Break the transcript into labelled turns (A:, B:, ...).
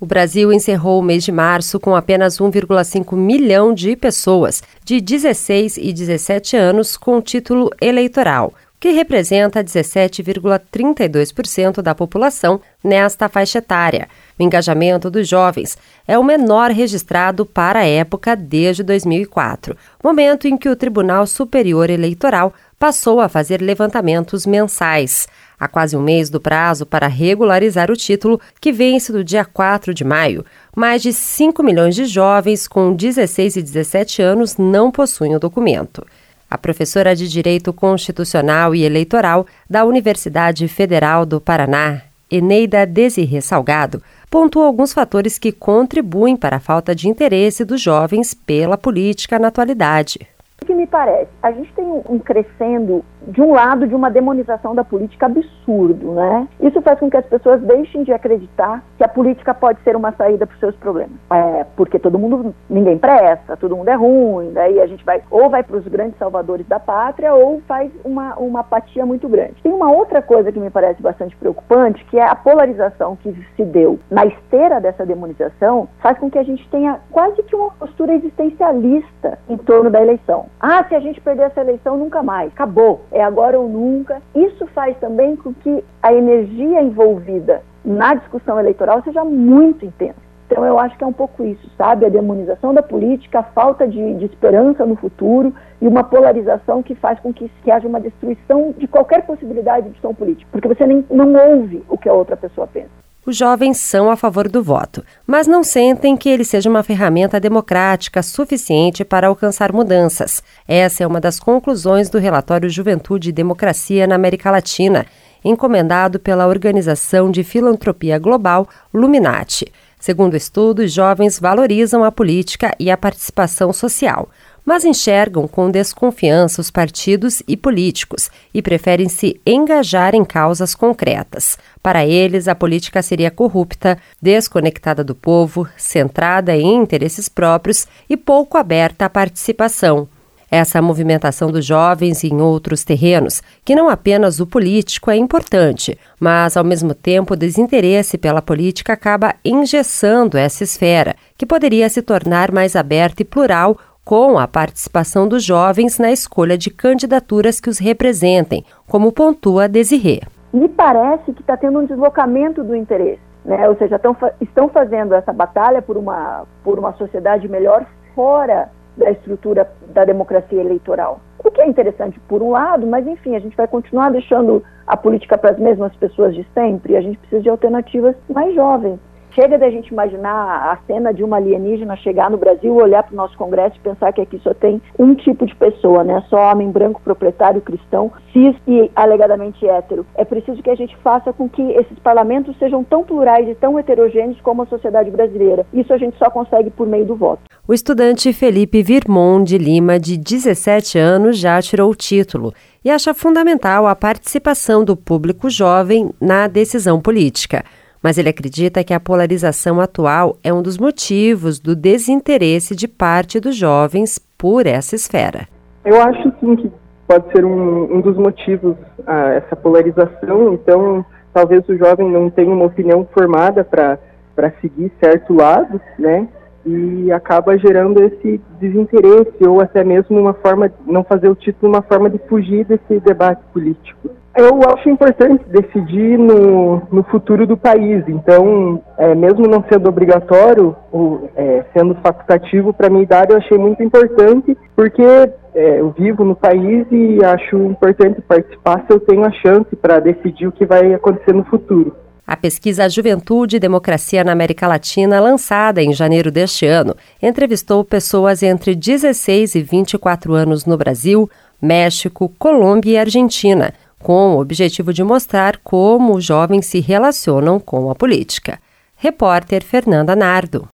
A: O Brasil encerrou o mês de março com apenas 1,5 milhão de pessoas de 16 e 17 anos com título eleitoral, o que representa 17,32% da população nesta faixa etária. O engajamento dos jovens é o menor registrado para a época desde 2004, momento em que o Tribunal Superior Eleitoral passou a fazer levantamentos mensais. Há quase um mês do prazo para regularizar o título, que vence no dia 4 de maio. Mais de 5 milhões de jovens com 16 e 17 anos não possuem o documento. A professora de Direito Constitucional e Eleitoral da Universidade Federal do Paraná, Eneida Desirê Salgado, pontuou alguns fatores que contribuem para a falta de interesse dos jovens pela política na atualidade.
B: O que me parece? A gente tem um crescendo, de um lado, de uma demonização da política absurdo, né? Isso faz com que as pessoas deixem de acreditar que a política pode ser uma saída para os seus problemas. Porque ninguém presta, todo mundo é ruim, daí a gente vai para os grandes salvadores da pátria ou faz uma apatia muito grande. Tem uma outra coisa que me parece bastante preocupante, que é a polarização que se deu na esteira dessa demonização, faz com que a gente tenha quase que uma postura existencialista em torno da eleição. Se a gente perder essa eleição, nunca mais. Acabou. É agora ou nunca. Isso faz também com que a energia envolvida na discussão eleitoral seja muito intensa. Então, eu acho que é um pouco isso, sabe? A demonização da política, a falta de esperança no futuro e uma polarização que faz com que haja uma destruição de qualquer possibilidade de discussão política. Porque você não ouve o que a outra pessoa pensa.
A: Os jovens são a favor do voto, mas não sentem que ele seja uma ferramenta democrática suficiente para alcançar mudanças. Essa é uma das conclusões do relatório Juventude e Democracia na América Latina, encomendado pela Organização de Filantropia Global, Luminati. Segundo o estudo, os jovens valorizam a política e a participação social, mas enxergam com desconfiança os partidos e políticos e preferem se engajar em causas concretas. Para eles, a política seria corrupta, desconectada do povo, centrada em interesses próprios e pouco aberta à participação. Essa movimentação dos jovens em outros terrenos, que não apenas o político é importante, mas, ao mesmo tempo, o desinteresse pela política acaba engessando essa esfera, que poderia se tornar mais aberta e plural com a participação dos jovens na escolha de candidaturas que os representem, como pontua Desirê.
B: Me parece que está tendo um deslocamento do interesse, né? Ou seja, estão fazendo essa batalha por uma sociedade melhor fora da estrutura da democracia eleitoral. O que é interessante por um lado, mas enfim, a gente vai continuar deixando a política para as mesmas pessoas de sempre, e a gente precisa de alternativas mais jovens. Chega da gente imaginar a cena de uma alienígena chegar no Brasil, olhar para o nosso Congresso e pensar que aqui só tem um tipo de pessoa, né? Só homem branco, proprietário, cristão, cis e alegadamente hétero. É preciso que a gente faça com que esses parlamentos sejam tão plurais e tão heterogêneos como a sociedade brasileira. Isso a gente só consegue por meio do voto.
A: O estudante Felipe Virmon de Lima, de 17 anos, já tirou o título e acha fundamental a participação do público jovem na decisão política. Mas ele acredita que a polarização atual é um dos motivos do desinteresse de parte dos jovens por essa esfera.
C: Eu acho sim que pode ser um dos motivos essa polarização. Então, talvez o jovem não tenha uma opinião formada para seguir certo lado, né? E acaba gerando esse desinteresse ou até mesmo uma forma de não fazer o título, uma forma de fugir desse debate político. Eu acho importante decidir no futuro do país, então, mesmo não sendo obrigatório, ou sendo facultativo, para a minha idade eu achei muito importante, porque eu vivo no país e acho importante participar se eu tenho a chance para decidir o que vai acontecer no futuro.
A: A pesquisa Juventude e Democracia na América Latina, lançada em janeiro deste ano, entrevistou pessoas entre 16 e 24 anos no Brasil, México, Colômbia e Argentina, com o objetivo de mostrar como os jovens se relacionam com a política. Repórter Fernanda Nardo.